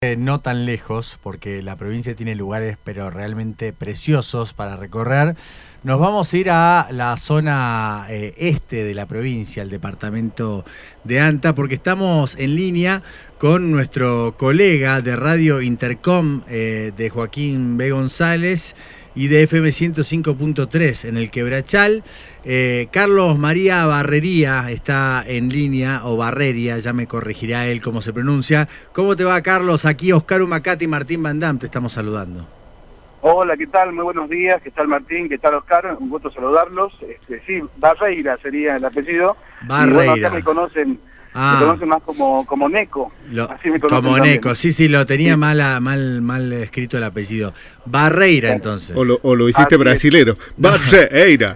No tan lejos, porque la provincia tiene lugares pero realmente preciosos para recorrer. Nos vamos a ir a la zona este de la provincia, el departamento de Anta, porque estamos en línea con nuestro colega de Radio Intercom, de Joaquín B. González, y de FM 105.3 en el Quebrachal. Carlos María Barrería está en línea, o Barreria, ya me corregirá él cómo se pronuncia. ¿Cómo te va, Carlos? Aquí Oscar Humacati y Martín Van Dam te estamos saludando. Hola, ¿qué tal? Muy buenos días. ¿Qué tal, Martín? ¿Qué tal, Oscar? Un gusto saludarlos. Sí, Barreira sería el apellido. Barreira. Y bueno, acá me conocen más como Neco. Así me conocen como también. Neco, sí, lo tenía mal escrito el apellido. Barreira, claro. Entonces. O lo hiciste brasilero. Barreira.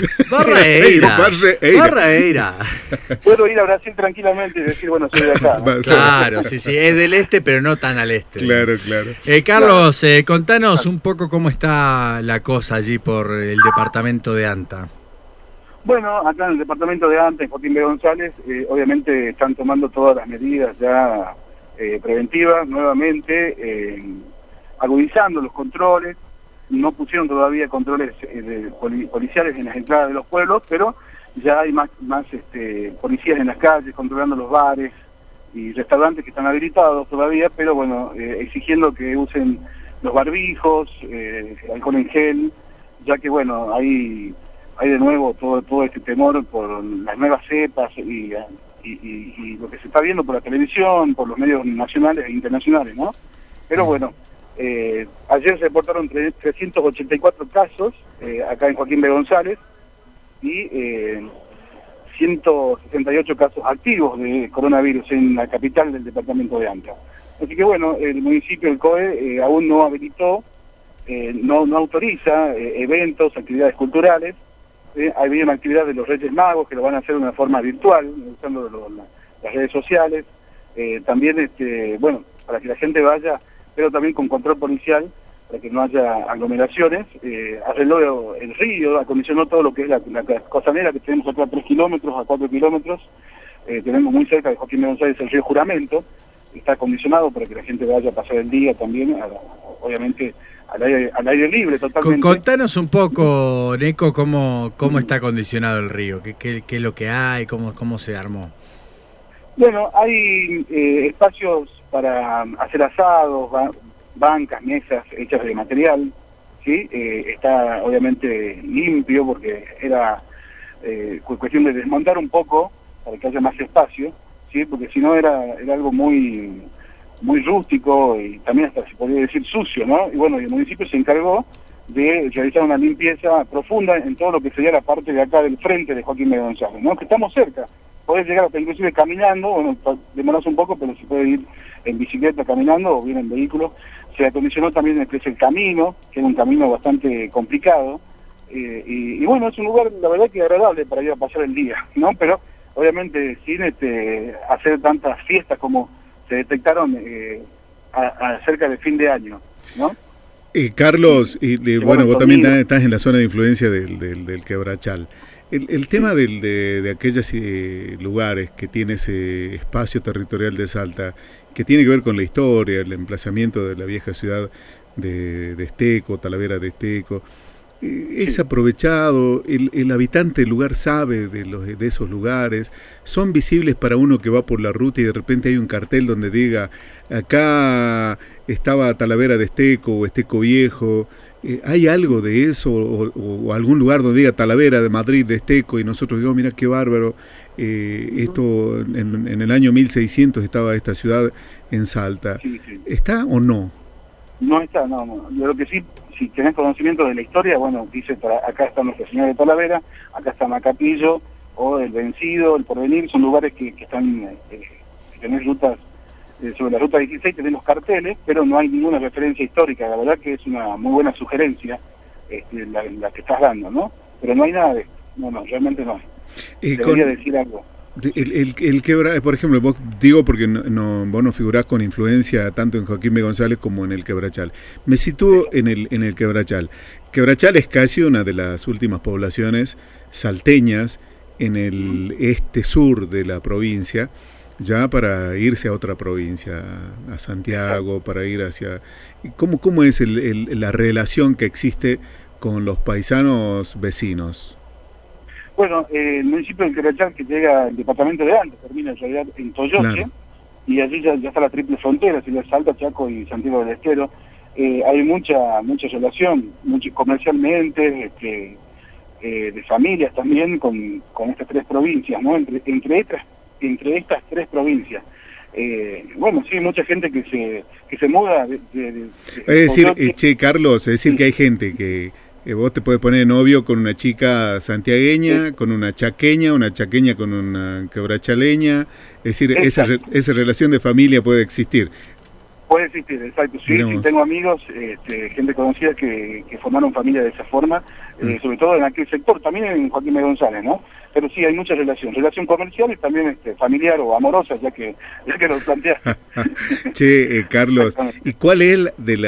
Barreira. Puedo ir a Brasil tranquilamente y decir, bueno, soy de acá, ¿no? Claro, sí, es del este, pero no tan al este. Claro. Carlos, contanos un poco cómo está la cosa allí por el departamento de Anta. Bueno, acá en el departamento de Anta, en Joaquín B. González, obviamente están tomando todas las medidas ya preventivas, nuevamente, agudizando los controles. No pusieron todavía controles policiales en las entradas de los pueblos, pero ya hay más policías en las calles controlando los bares y restaurantes que están habilitados todavía, pero bueno, exigiendo que usen los barbijos, alcohol en gel, ya que bueno, hay de nuevo todo este temor por las nuevas cepas y lo que se está viendo por la televisión, por los medios nacionales e internacionales, ¿no? Pero bueno, ayer se reportaron 384 casos acá en Joaquín B. González y 168 casos activos de coronavirus en la capital del departamento de Anta. Así que bueno, el municipio, el COE, aún no habilitó, no autoriza eventos, actividades culturales. Hay una actividad de los Reyes Magos que lo van a hacer de una forma virtual, usando las redes sociales. También, bueno, para que la gente vaya, pero también con control policial, para que no haya aglomeraciones. Arregló el río, acondicionó todo lo que es la costanera que tenemos acá a 3 kilómetros, a 4 kilómetros. Tenemos muy cerca de Joaquín B. González el río Juramento. Está acondicionado para que la gente vaya a pasar el día también, obviamente al aire libre totalmente. Contanos un poco, Neco, cómo está acondicionado el río, qué es lo que hay, cómo se armó. Bueno, hay espacios para hacer asados, bancas, mesas hechas de material, ¿sí? Está obviamente limpio porque era cuestión de desmontar un poco para que haya más espacio, ¿sí? Porque si no era algo muy rústico y también hasta se podría decir sucio, ¿no? Y bueno, el municipio se encargó de realizar una limpieza profunda en todo lo que sería la parte de acá del frente de Joaquín B. González, ¿no? Que estamos cerca, podés llegar hasta inclusive caminando, bueno, demorás un poco, pero se puede ir en bicicleta caminando o bien en vehículo. Se acondicionó también el que es el camino, que es un camino bastante complicado, y bueno, es un lugar, la verdad, que agradable para ir a pasar el día, ¿no? Pero obviamente sin hacer tantas fiestas como se detectaron cerca de fin de año, ¿no? Carlos, bueno, vos también estás en la zona de influencia del Quebrachal. El tema de aquellos lugares que tiene ese espacio territorial de Salta, que tiene que ver con la historia, el emplazamiento de la vieja ciudad de Esteco, Talavera de Esteco, ¿es aprovechado? ¿El habitante del lugar sabe de esos lugares? ¿Son visibles para uno que va por la ruta y de repente hay un cartel donde diga acá estaba Talavera de Esteco o Esteco Viejo? ¿Hay algo de eso o algún lugar donde diga Talavera de Madrid de Esteco y nosotros digamos, mira qué bárbaro, esto en el año 1600 estaba esta ciudad en Salta? Sí. ¿Está o no? No está, no. Yo lo que sí, si tenés conocimiento de la historia, bueno, dice, acá está Nuestra Señora de Talavera, acá está Macapillo, o El Vencido, El Porvenir, son lugares que están, tenés rutas, sobre la ruta 16 tenemos carteles, pero no hay ninguna referencia histórica. La verdad que es una muy buena sugerencia la que estás dando, ¿no? Pero no hay nada de esto, no, realmente no. Debería decir algo. Por ejemplo, vos digo porque vos no figurás con influencia tanto en Joaquín B. González como en el Quebrachal. Me sitúo en el Quebrachal. Quebrachal es casi una de las últimas poblaciones salteñas en el sur de la provincia. ya para irse a otra provincia, a Santiago, para ir hacia... ¿Cómo es la relación que existe con los paisanos vecinos? Bueno, el municipio de Quebrachal, que llega al departamento de Andes, termina en realidad en Toyoque, claro. Y allí ya está la triple frontera, sería Salta, Chaco y Santiago del Estero. Hay mucha relación, comercialmente, de familias también con estas tres provincias, ¿no? Entre estas tres provincias. Bueno, sí, mucha gente que se muda es decir, Carlos, es decir, sí, que hay gente que vos te puedes poner novio con una chica santiagueña, sí, con una chaqueña con una quebrachaleña, es decir, esa relación de familia puede existir. Puede existir, exacto. Sí, sí, tengo amigos, gente conocida que formaron familia de esa forma, sobre todo en aquel sector, también en Joaquín M. González, ¿no? Pero sí, hay mucha relación comercial y también familiar o amorosa, ya que lo planteaste. Che, Carlos, ¿y cuál es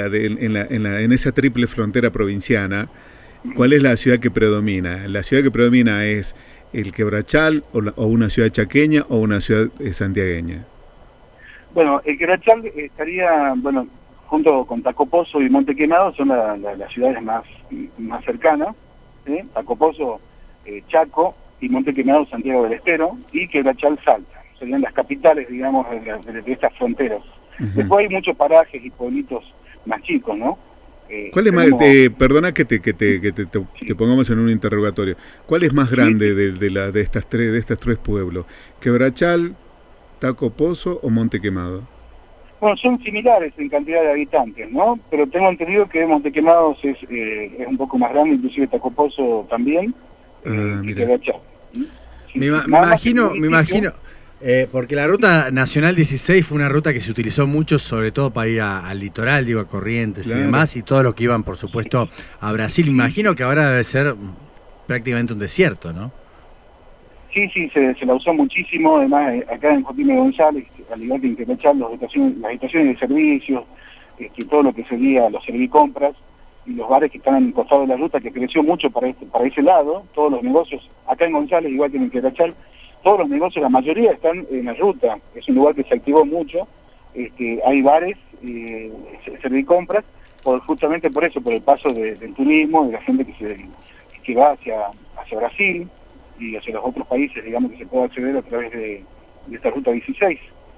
en esa triple frontera provinciana, cuál es la ciudad que predomina? ¿La ciudad que predomina es el Quebrachal o una ciudad chaqueña o una ciudad santiagueña? Bueno, el Quebrachal estaría, bueno, junto con Tacopozo y Monte Quemado, son las ciudades más cercanas, ¿sí? Tacopozo, Chaco, y Monte Quemado, Santiago del Estero, y Quebrachal, Salta. Serían las capitales, digamos, de estas fronteras. Después hay muchos parajes y pueblitos más chicos, ¿no? ¿Cuál es más, perdona que te pongamos en un interrogatorio, ¿cuál es más grande de estos tres pueblos? ¿Quebrachal, Tacopozo o Monte Quemado? Bueno, son similares en cantidad de habitantes, ¿no? Pero tengo entendido que Monte Quemado es un poco más grande, inclusive Tacopozo también, y Quebrachal. Sí, me imagino, porque la ruta Nacional 16 fue una ruta que se utilizó mucho, sobre todo para ir al litoral, digo, a Corrientes, claro, y demás, y todos los que iban, por supuesto, a Brasil. Me imagino que ahora debe ser prácticamente un desierto, ¿no? Sí, se la usó muchísimo, además acá en Joaquín M. González, al igual que en Quebrachal, las estaciones de servicios, todo lo que sería los servicompras, y los bares que están al costado de la ruta, que creció mucho para ese lado, todos los negocios, acá en González, igual que en Quebrachal, todos los negocios, la mayoría están en la ruta, es un lugar que se activó mucho, hay bares, servicompras, justamente por eso, por el paso del turismo, de la gente que va hacia Brasil y hacia los otros países, digamos, que se puede acceder a través de esta ruta 16.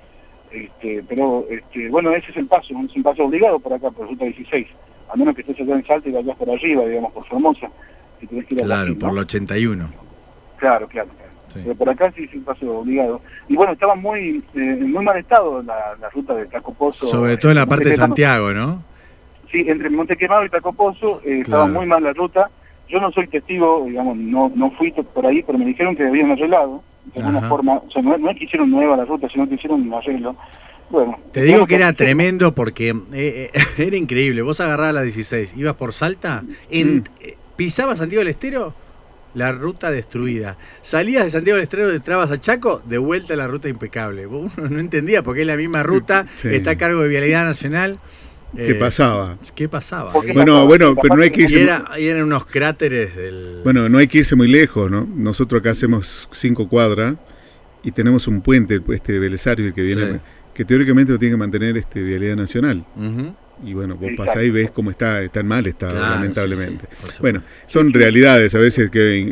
Pero bueno, ese es el paso, es un paso obligado por acá, por ruta 16, a menos que estés allá en Salta y vayas por arriba, digamos, por Formosa, si tenés que ir a claro, Brasil, ¿no? Por el 81. Claro. Sí. Pero por acá sí es un paso obligado. Y bueno, estaba muy mal estado la ruta de Tacopozo. Sobre todo en la parte de Santiago, ¿no? Sí, entre Monte Quemado y Tacopozo estaba muy mal la ruta. Yo no soy testigo, digamos, no fui por ahí, pero me dijeron que habían arreglado de alguna forma. O sea, no es que hicieron nueva la ruta, sino que hicieron un arreglo. Bueno, te digo que era tremendo porque era increíble. Vos agarrabas la 16, ibas por Salta, pisabas Santiago del Estero, la ruta destruida. Salías de Santiago del Estero, entrabas a Chaco, de vuelta a la ruta impecable. Uno no entendía porque es la misma ruta, está a cargo de Vialidad Nacional. ¿Qué pasaba? Bueno, pero no hay que irse... Y eran unos cráteres del... Bueno, no hay que irse muy lejos, ¿no? Nosotros acá hacemos 5 cuadras y tenemos un puente, Belisario, que viene, que teóricamente lo tiene que mantener Vialidad Nacional. Y bueno, vos pasás y ves cómo está en mal estado, claro, lamentablemente. Bueno, son realidades a veces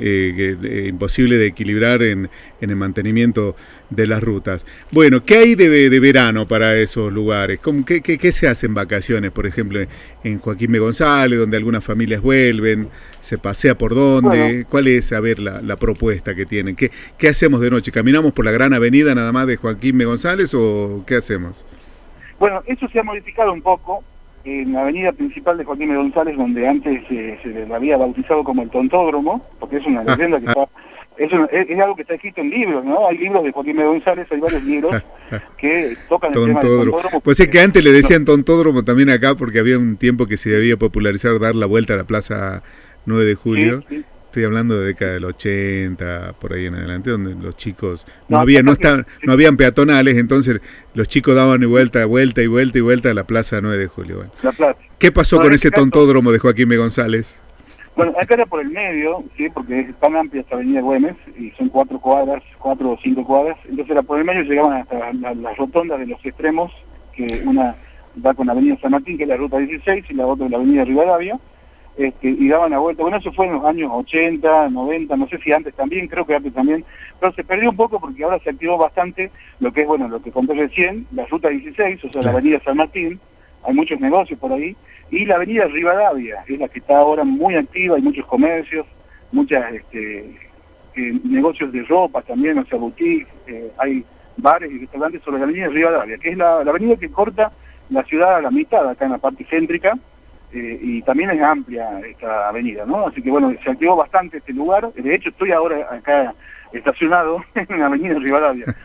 que imposible de equilibrar en el mantenimiento de las rutas. Bueno, ¿qué hay de verano para esos lugares? ¿Qué se hace en vacaciones? Por ejemplo, en Joaquín M. González, donde algunas familias vuelven, ¿se pasea por dónde? Bueno, ¿cuál es, a ver, la propuesta que tienen? ¿Qué hacemos de noche? ¿Caminamos por la gran avenida nada más de Joaquín M. González o qué hacemos? Bueno, eso se ha modificado un poco en la avenida principal de Joaquín M. González, donde antes se le había bautizado como el Tontódromo, porque es una leyenda que está... Es algo que está escrito en libros, ¿no? Hay libros de Joaquín M. González, hay varios libros que tocan el tema del tontódromo. Pues es que antes le decían tontódromo también acá, porque había un tiempo que se debía popularizar dar la vuelta a la Plaza 9 de Julio. Sí. Estoy hablando de década del 80, por ahí en adelante, donde los chicos no habían peatonales, entonces los chicos daban vuelta a la Plaza 9 de Julio. Bueno. La plaza. ¿Qué pasó con ese tontódromo de Joaquín M. González? Bueno, acá era por el medio, ¿sí? Porque es tan amplia esta avenida Güemes, y son 4 o 5 cuadras, entonces era por el medio, llegaban hasta las rotondas de los extremos, que una va con la avenida San Martín, que es la ruta 16, y la otra es la avenida Rivadavia, y daban la vuelta. Bueno, eso fue en los años 80, 90, no sé si antes también, creo que antes también, pero se perdió un poco porque ahora se activó bastante lo que es, bueno, lo que conté recién, la ruta 16, o sea, la avenida San Martín, hay muchos negocios por ahí, y la avenida Rivadavia, es la que está ahora muy activa, hay muchos comercios, muchas negocios de ropa también, o sea, boutiques, hay bares y restaurantes sobre la avenida Rivadavia, que es la avenida que corta la ciudad a la mitad, acá en la parte céntrica, y también es amplia esta avenida, ¿no? Así que bueno, se activó bastante este lugar, de hecho estoy ahora acá estacionado en la avenida Rivadavia.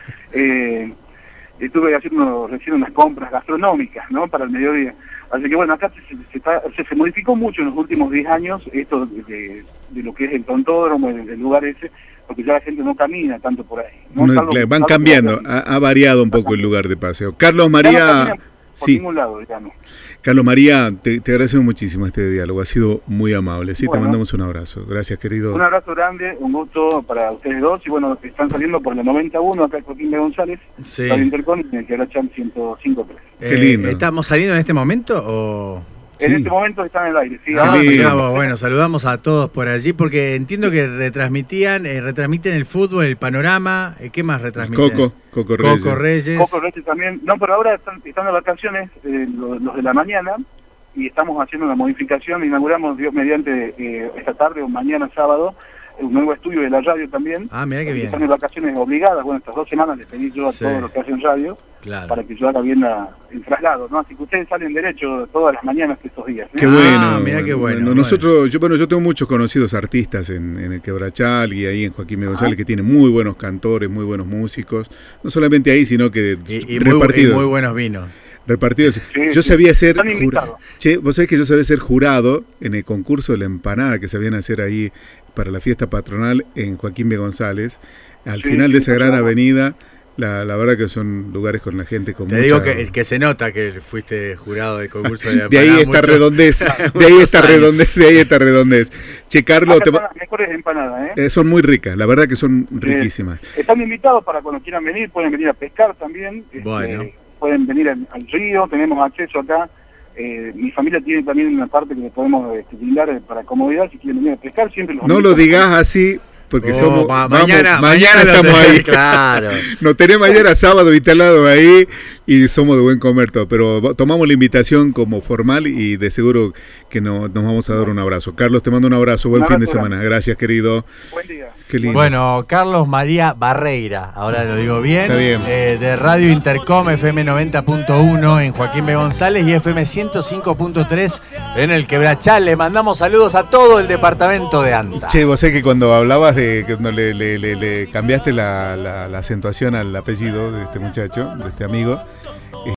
Estuve haciendo recién unas compras gastronómicas, ¿no? Para el mediodía. Así que bueno, acá se modificó mucho en los últimos 10 años esto de lo que es el tontódromo, el lugar ese, porque ya la gente no camina tanto por ahí, ¿no? Van cambiando, ha variado un poco el lugar de paseo. Carlos María... Por ningún lado, digamos. Carlos María, te agradecemos muchísimo este diálogo, ha sido muy amable. Sí, bueno, te mandamos un abrazo. Gracias, querido. Un abrazo grande, un gusto para ustedes dos. Y bueno, están saliendo por la 91, acá en Joaquín B. González, sí. Radio Intercom, en el Quebrachal 105.3. Qué lindo. ¿Estamos saliendo en este momento o...? En Sí. este momento están en el aire, sí. Bueno, saludamos a todos por allí, porque entiendo que retransmiten el fútbol, el panorama, ¿qué más retransmiten? Coco Reyes. Coco Reyes también. No, pero ahora están de vacaciones los de la mañana, y estamos haciendo una modificación, inauguramos, Dios mediante, esta tarde o mañana sábado, un nuevo estudio de la radio también. Ah, mira qué bien. Están de vacaciones obligadas, bueno, estas 2 semanas les pedí yo a todos los que hacen radio, claro, para que yo haga bien el traslado, ¿no? Así que ustedes salen derecho todas las mañanas estos días, ¿no? Qué bueno. Mira qué bueno. Nosotros, yo tengo muchos conocidos artistas en el Quebrachal y ahí en Joaquín B. González que tienen muy buenos cantores, muy buenos músicos, no solamente ahí, sino que repartidos. Muy buenos vinos. Repartidos. Sí, Yo sabía ser vos sabés que yo sabía ser jurado en el concurso de la empanada que sabían hacer ahí para la fiesta patronal en Joaquín B. González. Al final de esa gran avenida, la verdad que son lugares con la gente con Te digo que se nota que fuiste jurado del concurso de la empanada. De ahí esta redondez, de ahí esta redondez. Che, Carlos, las mejores empanadas, son muy ricas, la verdad que son riquísimas. Están invitados para cuando quieran venir, pueden venir a pescar también. Bueno. Pueden venir al río, tenemos acceso acá. Mi familia tiene también una parte que le podemos brindar para comodidad, si quieren venir a pescar, siempre los no lo digas así, porque somos mañana estamos ahí. Claro. Nos tenemos ayer sábado instalado ahí y somos de buen comer todo, pero tomamos la invitación como formal y de seguro que nos vamos a dar un abrazo. Carlos, te mando un abrazo, buen fin de semana. Gracias, querido. Buen día. Qué lindo. Bueno, Carlos María Barreira, ahora lo digo bien, Está bien. De Radio Intercom FM 90.1 en Joaquín B. González y FM 105.3 en el Quebrachal. Le mandamos saludos a todo el departamento de Anta. Che, vos sé que cuando hablabas de que cuando le cambiaste la acentuación al apellido de este muchacho, de este amigo,